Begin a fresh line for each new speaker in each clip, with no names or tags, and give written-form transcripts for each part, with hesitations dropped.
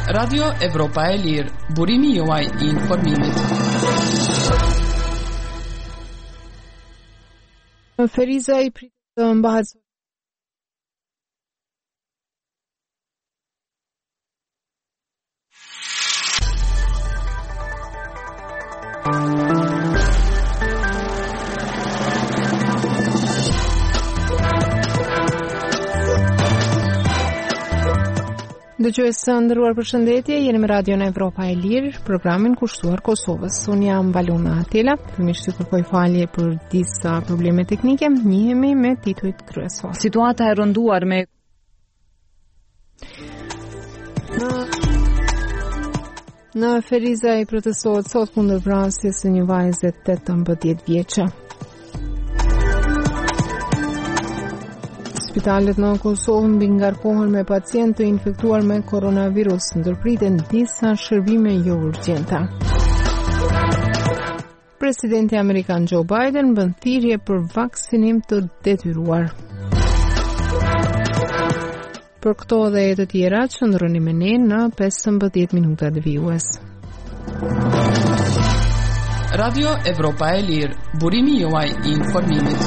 Radio Evropa e Lirë, burimi juaj I informimit.
Feriza I pritet të mbahet Dëgjues të nderuar, përshëndetje, jeni me Radion Evropa e Lirë, programin kushtuar Kosovës. Unë jam Baluna Atela, fillimisht kërkoj falje për disa probleme teknike, njihemi me titujt kryesor.
Situata e rënduar me
Në Feriza I protestohet sot kundër vrasjes së një vajze 18 vjeçe. Spitalet në Kosovë mbi ngarkohen me pacientë të infektuar me koronavirus, ndërpriten disa shërbime jo urgjente. Presidenti amerikan Joe Biden bën thirrje për vaksinim të detyruar. Për këto dhe të tjera, qëndroni me ne në 15 minutat vijues.
Radio Evropa e Lirë, burimi juaj I informimit.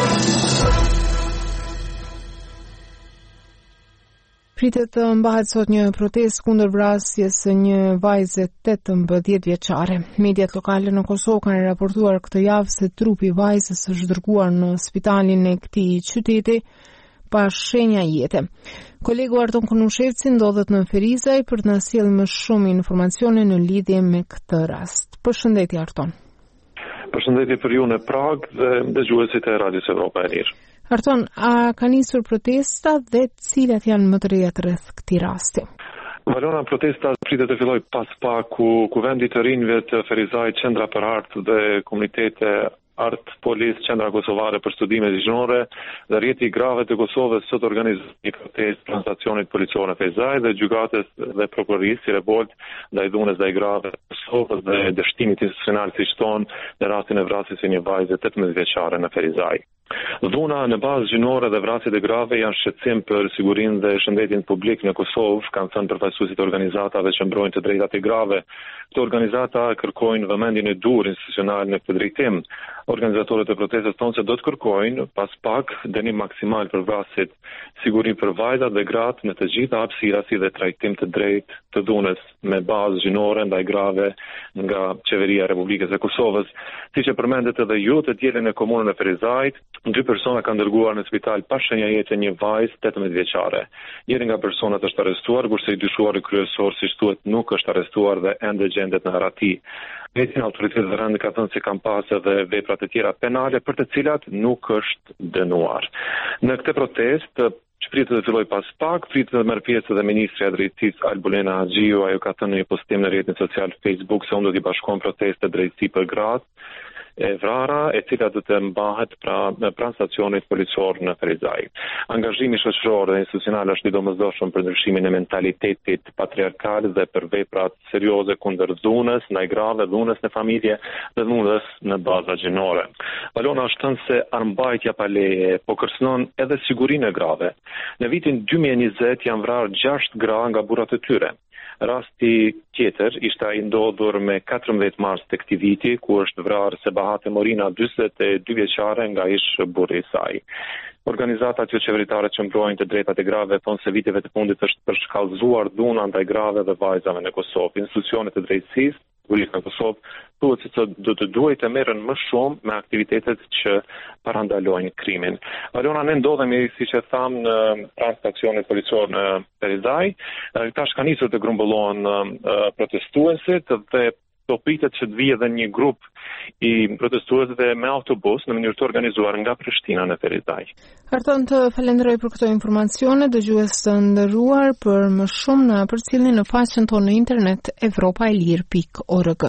Pritet të mbahet sot një protestë kundër vrasjes së një vajze 18 vjeçare. Mediat lokale në Kosovë kanë raportuar këtë javë se trupi I vajzës është dërguar në spitalin e këtij qyteti pa shenja jete. Kolegu Arton Konushevci ndodhet në Ferizaj për të na sjellë më shumë informacione në lidhje me këtë rast. Përshëndetje Arton.
Përshëndetje për ju në Prag dhe dëgjuesit e Radios Evropa e Lirë.
Arton, a ka nisur protesta dhe cilat janë më të reja rreth këtij rasti?
Valona, protesta pritet të filloj pas pak ku vendi të rinjve të Ferizaj, qendra për artë dhe komunitete Art Polis, qendra kosovare për studime ligjore dhe rjeti I grave të Kosovës sot organizoi një protestë pranë stacionit policor në Ferizaj dhe gjykatës dhe prokurorisë si revolt ndaj dhunës ndaj grave të Kosovës dhe dështimit institucional si shton në rastin e vrasjes së një vajze 18 vjeçare në Ferizaj. Dhuna në bazë gjinore dhe vrasjet e grave janë shqetësim për sigurinë dhe shëndetin publik në Kosovë, kanë thënë përfaqësuesit e organizatave që mbrojnë të drejtat e grave. Këto organizata kërkojnë vëmendjen e dur institucional në këtë drejtim. Organizatorët e protestës thonë se do të kërkojnë pas pak dënim maksimal për vrasjet, siguri për vajzat dhe gratë në të gjitha hapësirat si dhe trajtim të drejtë të dhunës me bazë gjinore ndaj grave nga Qeveria e Republikës e Kosovës. Siç e përmendet edhe ju, të dielën e komunën e Ferizajt, 2 persona kanë dërguar në spital pa shenja jete një vajzë 18 vjeçare. Njëri nga personat është arrestuar, kurse I dyshuari kryesor, siç thuhet, nuk është arrestuar dhe ende gjendet në harati. Metin autoritetet rëndë ka thënë se kanë pasur edhe vepra të tjera penale për të cilat nuk është dënuar. Në këtë protestë që pritet të filloj pas pak, pritet të merr pjesë edhe Ministri I Drejtësisë Albulena Haxhiu, ajo ka thënë në një postim në rrjetin social Facebook se unë do t'i bashkojmë protestë drejtësi për gratë e vrara, e cila do të mbahet pranë stacionit policor në Ferizaj. Angazhimi shoqëror dhe institucional është I domosdoshëm për ndryshimin e mentalitetit patriarkal dhe për veprat serioze kundër dhunës ndaj grave, dhunës në familje dhe dhunës në baza gjinore. Valona është thënë se armbajtja pa leje po kërcënon edhe sigurinë e grave. Në vitin 2020 janë vrarë 6 gra nga burrat e tyre. Rasti tjetër ishte ai ndodhur me 14 mars të këtij viti, ku është vrarë Sebahate Morina, 42 vjeçare nga ish burri I saj. Organizatat jo qeveritare që mbrojnë të drejtat e grave thonë se viteve të fundit është përshkallëzuar dhuna ndaj grave dhe vajzave në Kosovë. Institucionet e drejtësisë në Kosovë thuhet se do të duhet të merren më shumë me aktivitetet që parandalojnë krimin. Valona, ne ndodhemi, siç e tham, në pranë stacionit policor në Ferizaj. Tash ka nisur të grumbullohen protestuesit dhe do pritet që të vijë edhe një grup I protestuesve me autobus në mënyrë të organizuar nga Prishtina në Ferizaj.
Arton, të falenderoj për këto informacione, dëgjues të nderuar, për më shumë na përcjellni në faqen tonë në internet evropaelir.org.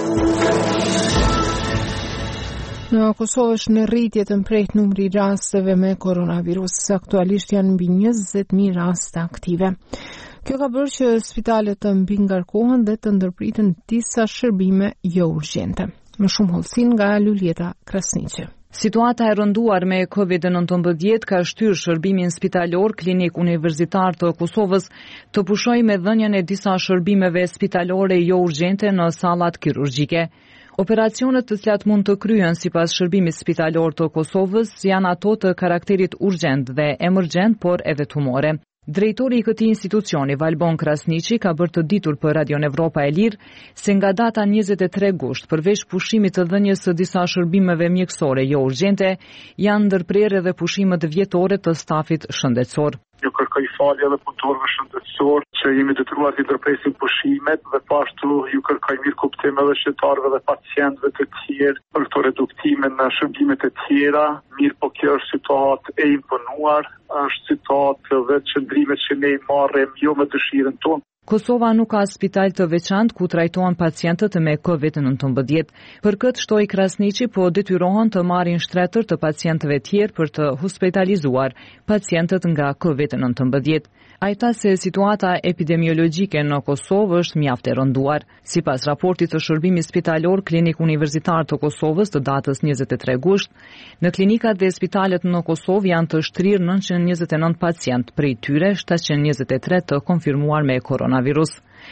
Në Kosovë është në rritje të mprejtë numri I rasteve me koronavirus, aktualisht janë mbi 20.000 raste aktive. Kjo ka bërë që spitalet të mbi ngarkohen dhe të ndërpriten disa shërbime jo urgjente. Më shumë hollësin nga Luljeta Krasniqi.
Situata e rënduar me COVID-19 ka shtyrë shërbimin spitalor Klinik Universitar të Kosovës të pushojë me dhënien e disa shërbimeve spitalore jo urgjente në sallat kirurgjike. Operacionet të cilat mund të kryen sipas shërbimit spitalor të Kosovës janë ato të karakterit urgjent dhe emergjent, por edhe tumore. Drejtori i këtij institucioni, Valbon Krasniqi, ka bërë të ditur për Radion Evropa e Lirë se nga data 23 gusht, përveç pushimit të dhënies së disa shërbimeve mjekësore jo urgjente, janë ndërprerë edhe pushimet vjetore të stafit shëndetësor.
Ju kërkoj falje edhe punëtorëve shëndetësor që jemi detyruar të ndërpresim pushimet dhe pashtu ju kërkoj mirë kuptim edhe shqiptarëve dhe pacientëve të tjerë për këto reduktime në shërbimet e tjera. Mirë, po kjo është situatë e imponuar, është situatë dhe qëndrimet që ne i marrim jo me dëshirën tonë.
Kosova nuk ka spital të veçantë ku trajtohen pacientët me COVID-19. Për këtë shtoi Krasniqi po detyrohen të marrin shtretër të pacientëve tjerë për të hospitalizuar pacientët nga COVID-19. Ai tha se situata epidemiologjike në Kosovë është mjaft e rënduar. Sipas raportit të shërbimit spitalor Klinik Universitar të Kosovës të datës 23 gusht, në klinikat dhe spitalet në Kosovë janë të shtrirë 929 pacient, prej tyre 723 të konfirmuar me koronavirus.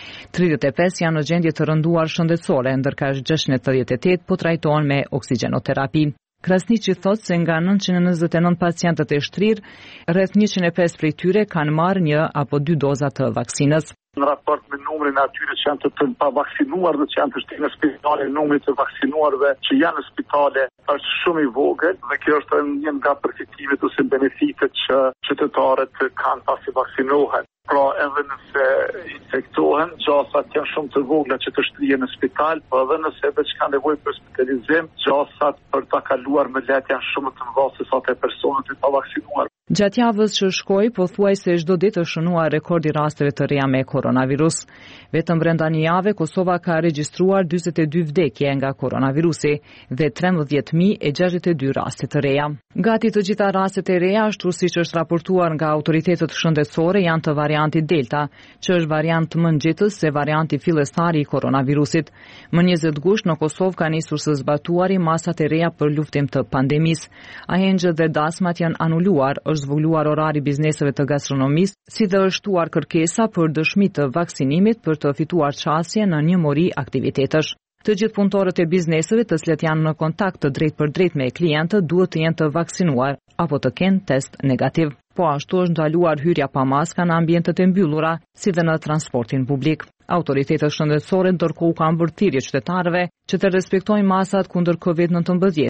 35 janë në gjendje të rënduar shëndetësore, ndërka 688 po trajtohen me oksigjenoterapi. Krasniqi thot se nga 929 pacientët e shtrirë, rreth 105 prej tyre kanë marrë 1 apo 2 doza të vaksinës.
Në raport me numrin e atyre që janë të pavaksinuar dhe që janë të shtirë në spitale, numri të vaksinuarve që janë në spitale është shumë i vogël dhe kjo është një nga përfitimet ose benefitet që qytetarët kanë pasi vaksinohen. Pra edhe nëse infektohen, gjasat janë shumë të vogla që të shtrihen në spital, po edhe nëse veç ka nevojë për hospitalizim, gjasat për ta kaluar me lehtë janë shumë të mëdha se sa të personat e pavaksinuar.
Gjatë javës që shkoi, pothuajse çdo ditë shënuar rekordi rasteve të reja me koronavirus. Vetëm brenda një jave, Kosova ka regjistruar 42 vdekje nga koronavirusi dhe 13.062 raste të reja. Gati të gjitha rastet e reja, ashtu siç është raportuar nga autoritetet shëndetësore, janë të varianti Delta, që është variant më nxitës se varianti fillestari i koronavirusit. Më 20 gusht në Kosovë ka nisur së zbatuari masat e reja për luftim të pandemisë. Ahenjët dhe dasmat janë anuluar, është zvogëluar orari bizneseve të gastronomisë, si dhe është shtuar kërkesa për dëshmi të vaksinimit për të fituar çasje në një mori aktivitetesh. Të gjithë punëtorët e bizneseve të cilët janë në kontakt të drejt për drejt me klientët duhet të jenë të vaksinuar apo të kenë test negativ. Po ashtu është ndaluar hyrja pa maska në ambientet e mbyllura, si dhe në transportin publik. Autoritetet shëndetësore ndërkohë kanë bërë thirrje qytetarëve që të respektojnë masat kundër COVID-19